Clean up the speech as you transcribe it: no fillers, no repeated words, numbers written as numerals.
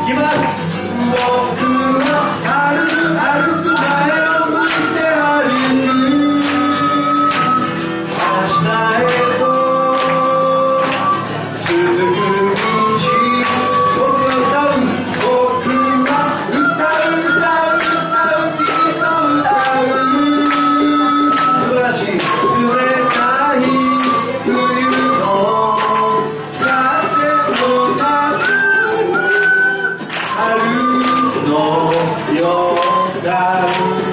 きます。僕は軽く歩く前を向いて歩く。明日へと続く道。僕は歌う。僕は歌う君と歌う。素晴らしい。冷たい冬の風の中、春のようだ。